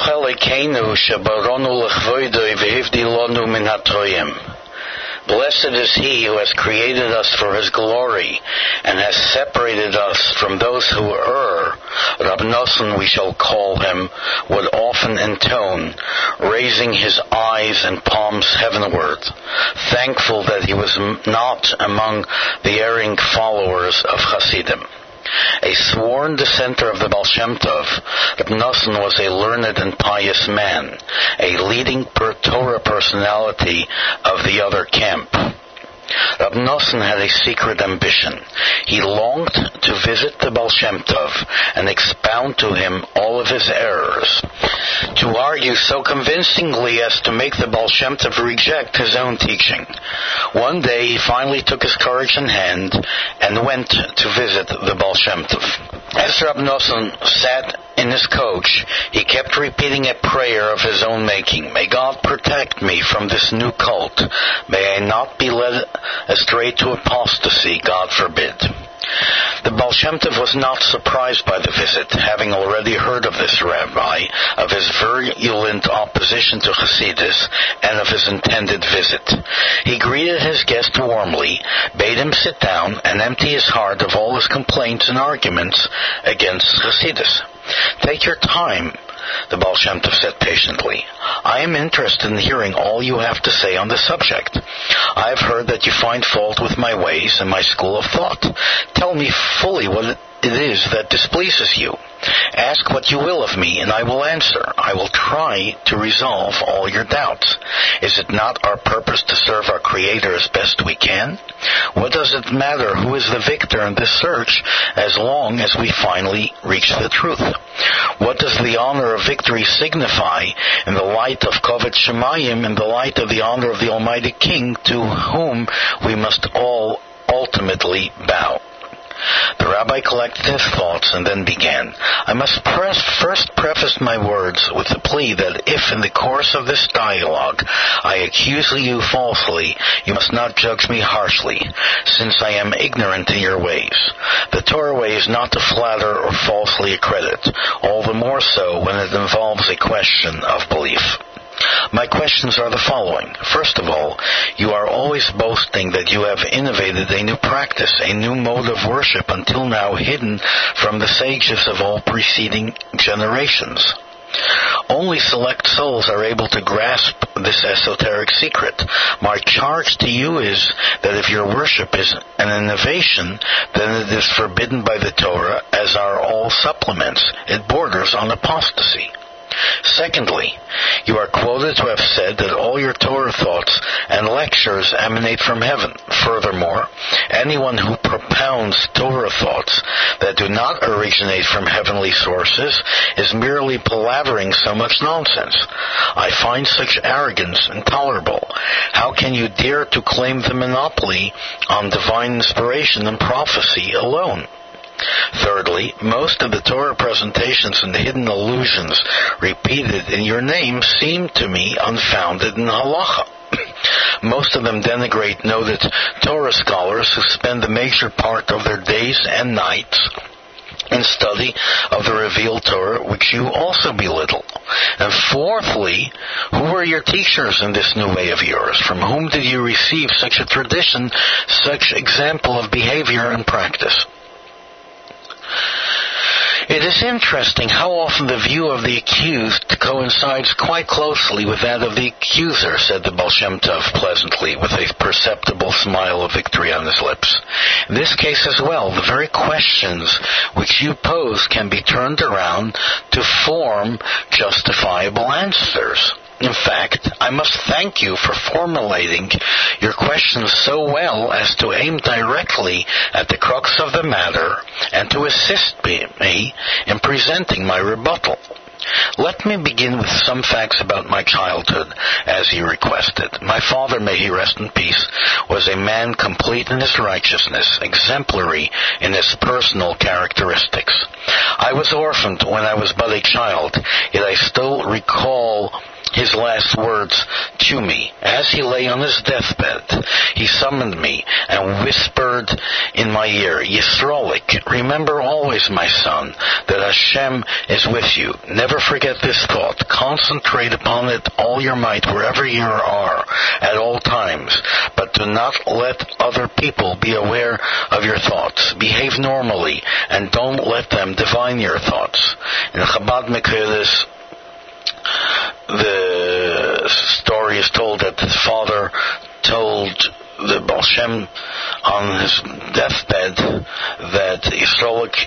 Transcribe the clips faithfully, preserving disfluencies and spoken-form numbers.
Baruch Elokeinu shebaronu l'chvoidoi v'hivdi lanu min hatoyim. Blessed is he who has created us for his glory and has separated us from those who err. Rab Nosson, we shall call him, would often intone, raising his eyes and palms heavenward, thankful that he was not among the erring followers of Hasidim. A sworn dissenter of the Baal Shem Tov, Reb Nosson was a learned and pious man, a leading Torah personality of the other camp. Reb Nosson had a secret ambition. He longed to visit the Baal Shem Tov and expound to him all of his errors, to argue so convincingly as to make the Baal Shem Tov reject his own teaching. One day he finally took his courage in hand and went to visit the Baal Shem Tov. As Reb Nosson sat in his coach, he kept repeating a prayer of his own making. May God protect me from this new cult. May I not be led astray to apostasy, God forbid. The Baal Shem Tov was not surprised by the visit, having already heard of this rabbi, of his virulent opposition to Hasidus, and of his intended visit. He greeted his guest warmly, bade him sit down, and empty his heart of all his complaints and arguments against Hasidus. Take your time, the Baal Shem Tov said patiently. I am interested in hearing all you have to say on the subject. I have heard that you find fault with my ways and my school of thought. Tell me fully what it is that displeases you. Ask what you will of me, and I will answer. I will try to resolve all your doubts. Is it not our purpose to serve our Creator as best we can? What does it matter who is the victor in this search, as long as we finally reach the truth? What does the honor of victory signify in the light of Kavod Shemayim, in the light of the honor of the Almighty King, to whom we must all ultimately bow? The rabbi collected his thoughts and then began. I must press, first preface my words with the plea that if in the course of this dialogue I accuse you falsely, you must not judge me harshly, since I am ignorant in your ways. The Torah way is not to flatter or falsely accredit, all the more so when it involves a question of belief. My questions are the following. First of all, you are always boasting that you have innovated a new practice, a new mode of worship until now hidden from the sages of all preceding generations. Only select souls are able to grasp this esoteric secret. My charge to you is that if your worship is an innovation, then it is forbidden by the Torah, as are all supplements. It borders on apostasy. Secondly, you are quoted to have said that all your Torah thoughts and lectures emanate from heaven. Furthermore, anyone who propounds Torah thoughts that do not originate from heavenly sources is merely palavering so much nonsense. I find such arrogance intolerable. How can you dare to claim the monopoly on divine inspiration and prophecy alone? Thirdly, most of the Torah presentations and hidden allusions repeated in your name seem to me unfounded in halacha. Most of them denigrate noted Torah scholars who spend the major part of their days and nights in study of the revealed Torah, which you also belittle. And fourthly, who were your teachers in this new way of yours? From whom did you receive such a tradition, such example of behavior and practice? It is interesting how often the view of the accused coincides quite closely with that of the accuser, said the Baal Shem Tov pleasantly, with a perceptible smile of victory on his lips. In this case as well, the very questions which you pose can be turned around to form justifiable answers. In fact, I must thank you for formulating your questions so well as to aim directly at the crux of the matter and to assist me in presenting my rebuttal. Let me begin with some facts about my childhood, as you requested. My father, may he rest in peace, was a man complete in his righteousness, exemplary in his personal characteristics. I was orphaned when I was but a child, yet I still recall his his last words to me. As he lay on his deathbed, he summoned me and whispered in my ear, Yisrolik, remember always, my son, that Hashem is with you. Never forget this thought. Concentrate upon it all your might, wherever you are, at all times. But do not let other people be aware of your thoughts. Behave normally, and don't let them divine your thoughts. In Chabad Mekaylis, the story is told that the father told the Baal Shem on his deathbed that Yisrolik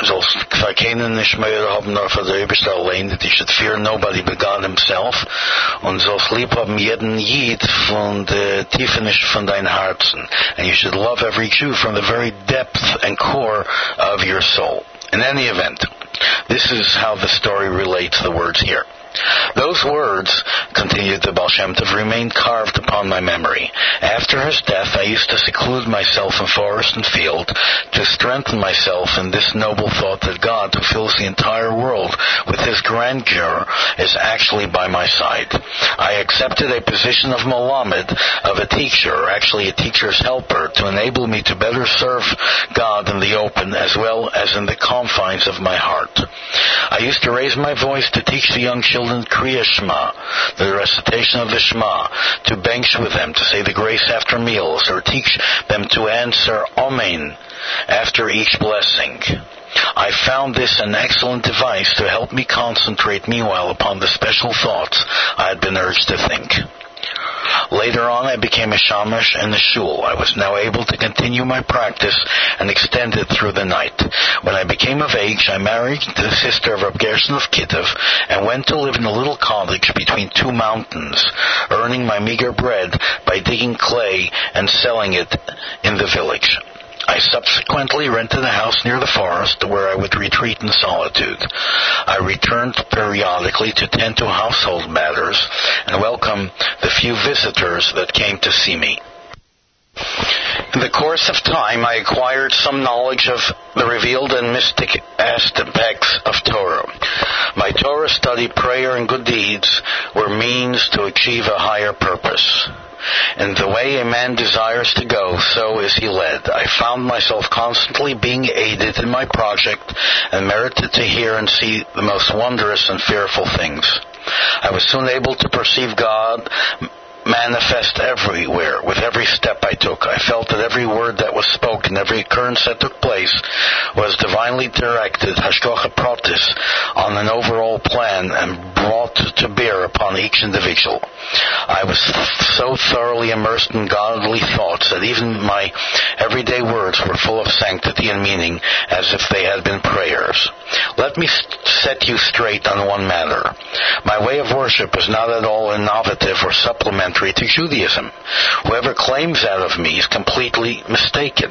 that he should fear nobody but God himself, und sollst lieb haben jeden Jid von der Tiefenisch von dein Herzen, and you should love every Jew from the very depth and core of your soul. In any event, this is how the story relates the words here. Those words, continued the Baal Shem Tov, remained carved upon my memory. After his death, I used to seclude myself in forest and field to strengthen myself in this noble thought that God, who fills the entire world with his grandeur, is actually by my side. I accepted a position of Malamed, of a teacher, or actually a teacher's helper, to enable me to better serve God in the open as well as in the confines of my heart. I used to raise my voice to teach the young children Kriya Shema, the recitation of the Shema, to bench with them, to say the grace after meals, or teach them to answer Amen after each blessing. I found this an excellent device to help me concentrate meanwhile upon the special thoughts I had been urged to think. Later on, I became a shamash in the shul. I was now able to continue my practice and extend it through the night. When I became of age, I married the sister of Reb Gershon of Kitov and went to live in a little cottage between two mountains, earning my meager bread by digging clay and selling it in the village. I subsequently rented a house near the forest where I would retreat in solitude. I returned periodically to tend to household matters and welcome the few visitors that came to see me. In the course of time, I acquired some knowledge of the revealed and mystic aspects of Torah. My Torah study, prayer, and good deeds were means to achieve a higher purpose. In the way a man desires to go, so is he led. I found myself constantly being aided in my project and merited to hear and see the most wondrous and fearful things. I was soon able to perceive God manifest everywhere, with every step I took. I felt that every word that was spoken, every occurrence that took place, was divinely directed, hashgacha pratis, on an overall plan and brought to bear upon each individual. I was so thoroughly immersed in godly thoughts that even my everyday words were full of sanctity and meaning, as if they had been prayers. Let me set you straight on one matter. My way of worship is not at all innovative or supplementary to Judaism. Whoever claims that of me is completely mistaken.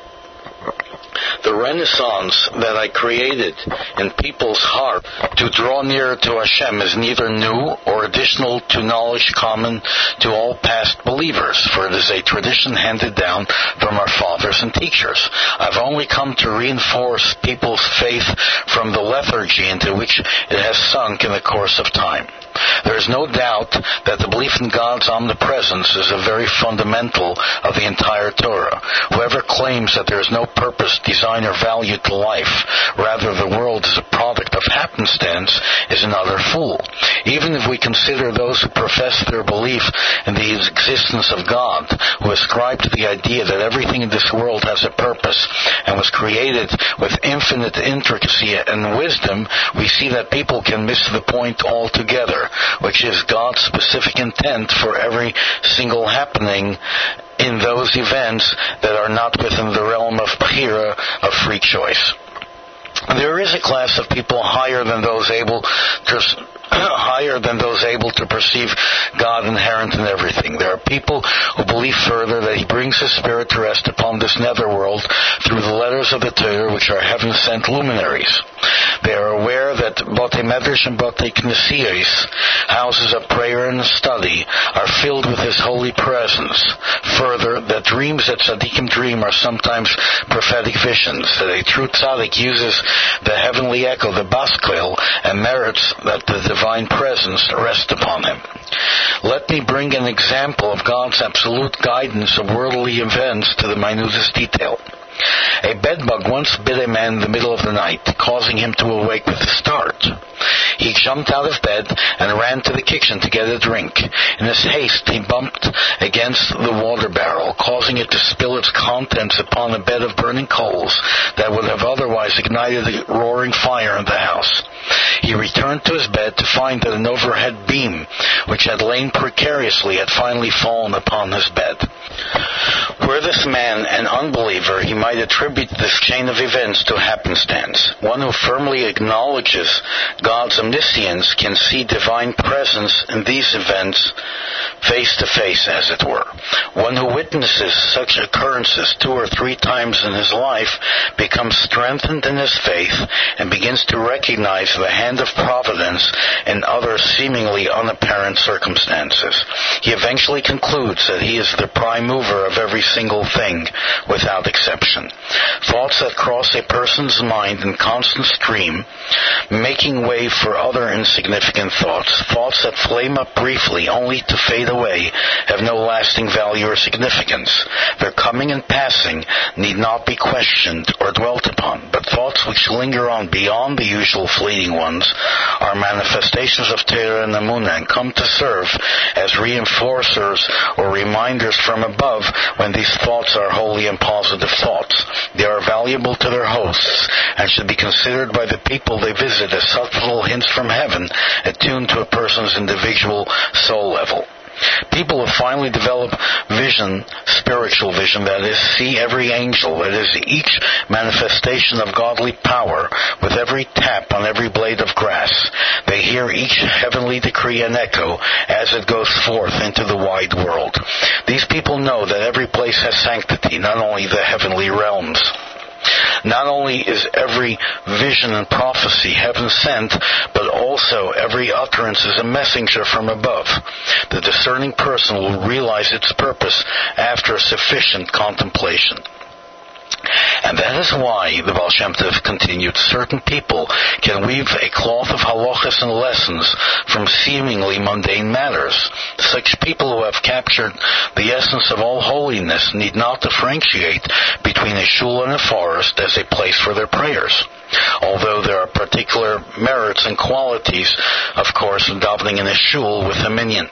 The renaissance that I created in people's heart to draw nearer to Hashem is neither new or additional to knowledge common to all past believers, for it is a tradition handed down from our fathers and teachers. I've only come to reinforce people's faith from the lethargy into which it has sunk in the course of time. There is no doubt that the belief in God's omnipresence is a very fundamental of the entire Torah. Whoever claims that there is no purpose, design, or value to life, rather the world is a product of happenstance, is another fool. Even if we consider those who profess their belief in the existence of God, who ascribe to the idea that everything in this world has a purpose and was created with infinite intricacy and wisdom, we see that people can miss the point altogether, which is God's specific intent for every single happening in those events that are not within the realm of bechira, of free choice. There is a class of people higher than those able to higher than those able to perceive God inherent in everything. There are people who believe further that He brings His Spirit to rest upon this netherworld through the letters of the Torah, which are heaven-sent luminaries. They are aware that Batei Medrash and Batei Knesiyos, houses of prayer and study, are filled with His holy presence. Further, that dreams that tzaddikim dream are sometimes prophetic visions, that a true tzaddik uses the heavenly echo, the baskel, and merits that the divine presence rest upon him. Let me bring an example of God's absolute guidance of worldly events to the minutest detail. A bedbug once bit a man in the middle of the night, causing him to awake with a start. He jumped out of bed and ran to the kitchen to get a drink. In his haste, he bumped against the water barrel, causing it to spill its contents upon a bed of burning coals that would have otherwise ignited a roaring fire in the house. He returned to his bed to find that an overhead beam, which had lain precariously, had finally fallen upon his bed. Were this man an unbeliever, he might attribute this chain of events to happenstance. One who firmly acknowledges God's omniscience can see divine presence in these events face to face, as it were. One who witnesses such occurrences two or three times in his life becomes strengthened in his faith and begins to recognize the hand of providence in other seemingly unapparent circumstances. He eventually concludes that he is the prime mover of every single thing, without exception. Thoughts that cross a person's mind in constant stream, making way for other insignificant thoughts, thoughts that flame up briefly only to fade away, have no lasting value or significance. Their coming and passing need not be questioned or dwelt upon, but thoughts which linger on beyond the usual fleeting ones are manifestations of Torah and Emunah and come to serve as reinforcers or reminders from above when these thoughts are holy and positive thoughts. They are valuable to their hosts and should be considered by the people they visit as subtle hints from heaven attuned to a person's individual soul level. People who finally develop vision, spiritual vision, that is, see every angel, that is, each manifestation of godly power with every tap on every blade of grass. They hear each heavenly decree and echo as it goes forth into the wide world. These people know that every place has sanctity, not only the heavenly realms. Not only is every vision and prophecy heaven sent, but also every utterance is a messenger from above. The discerning person will realize its purpose after sufficient contemplation. And that is why, the Baal Shem Tov continued, certain people can weave a cloth of halachas and lessons from seemingly mundane matters. Such people who have captured the essence of all holiness need not differentiate between a shul and a forest as a place for their prayers. Although there are particular merits and qualities, of course, in davening in a shul with a minyan.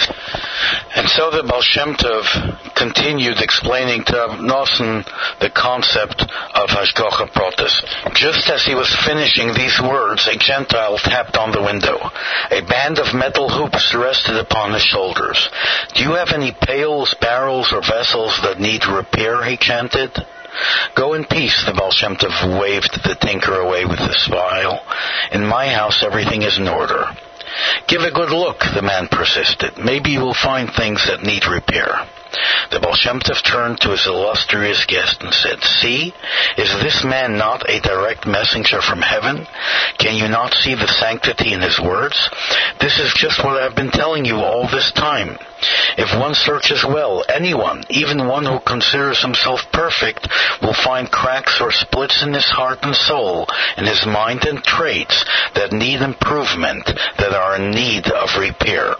And so the Baal Shem Tov continued explaining to Rav Nosson the concept of Hashgacha Pratis. Just as he was finishing these words, a Gentile tapped on the window. A band of metal hoops rested upon his shoulders. "Do you have any pails, barrels, or vessels that need repair?" he chanted. "Go in peace," the Baal Shem Tov waved the tinker away with a smile. "In my house everything is in order." "Give a good look," the man persisted. "Maybe you will find things that need repair." The Baal Shem Tov turned to his illustrious guest and said, "See, is this man not a direct messenger from heaven? Can you not see the sanctity in his words? This is just what I have been telling you all this time. If one searches well, anyone, even one who considers himself perfect, will find cracks or splits in his heart and soul, in his mind and traits that need improvement, that are in need of repair.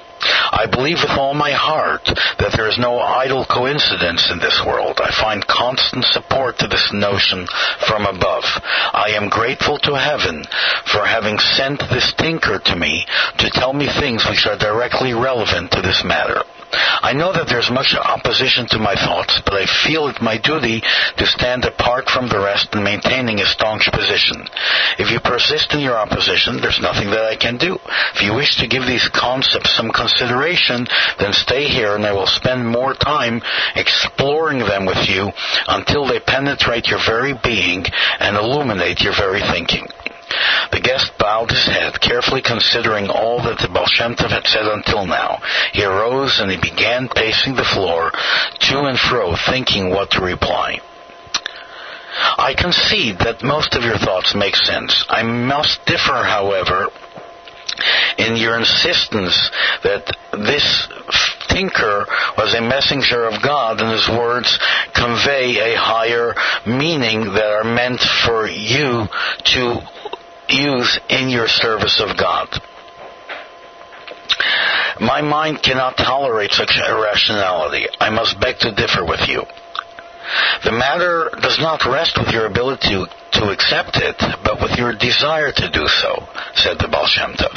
I believe with all my heart that there is no idle coincidence in this world. I find constant support to this notion from above. I am grateful to heaven for having sent this tinker to me to tell me things which are directly relevant to this matter. I know that there's much opposition to my thoughts, but I feel it my duty to stand apart from the rest in maintaining a staunch position. If you persist in your opposition, there's nothing that I can do. If you wish to give these concepts some consideration, then stay here and I will spend more time exploring them with you until they penetrate your very being and illuminate your very thinking." The guest bowed his head, carefully considering all that the Baal Shem Tov had said until now. He arose and he began pacing the floor to and fro, thinking what to reply. "I concede that most of your thoughts make sense. I must differ, however, in your insistence that this tinker was a messenger of God and his words convey a higher meaning that are meant for you to use in your service of God." My mind cannot tolerate such irrationality. I must beg to differ with you. The matter does not rest with your ability to, to accept it, but with your desire to do so, said the Baal Shem Tov.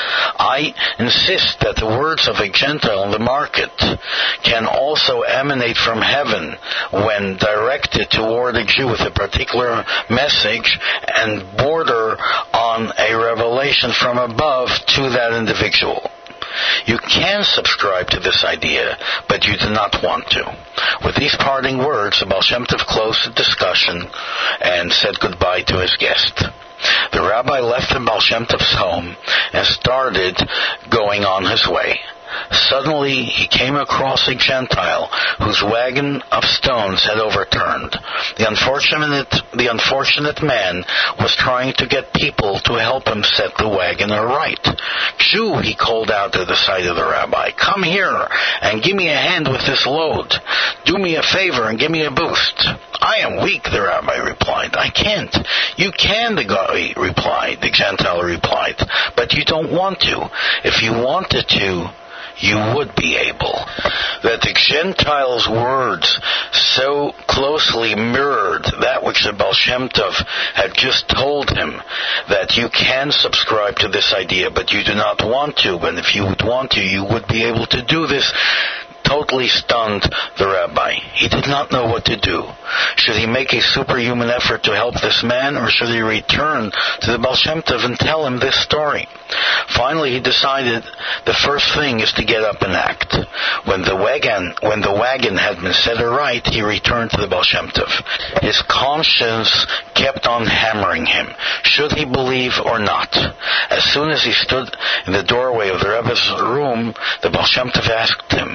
I insist that the words of a Gentile in the market can also emanate from heaven when directed toward a Jew with a particular message and border on a revelation from above to that individual. You can subscribe to this idea, but you do not want to. With these parting words, the Baal Shem Tov closed the discussion and said goodbye to his guest. The rabbi left the Baal Shem Tov's home and started going on his way. Suddenly, he came across a Gentile whose wagon of stones had overturned. The unfortunate, the unfortunate man was trying to get people to help him set the wagon aright. Jew, he called out to the side of the rabbi, come here and give me a hand with this load. Do me a favor and give me a boost. I am weak, the rabbi replied. I can't. You can, the guy replied, the Gentile replied, but you don't want to. If you wanted to, you would be able. That the Gentile's words so closely mirrored that which the Baal Shem Tov had just told him, that you can subscribe to this idea, but you do not want to, and if you would want to, you would be able to do this, totally stunned the rabbi. He did not know what to do. Should he make a superhuman effort to help this man, or should he return to the Baal Shem Tov and tell him this story? Finally, he decided the first thing is to get up and act. When the wagon, when the wagon had been set aright, he returned to the Baal Shem Tov. His conscience kept on hammering him. Should he believe or not? As soon as he stood in the doorway of the Rebbe's room, the Baal Shem Tov asked him,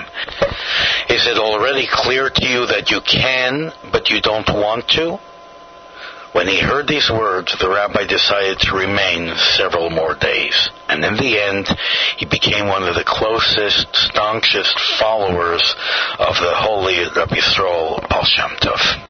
is it already clear to you that you can, but you don't want to? When he heard these words, the rabbi decided to remain several more days. And in the end, he became one of the closest, staunchest followers of the holy Rabbi Yisrael Baal Shem Tov.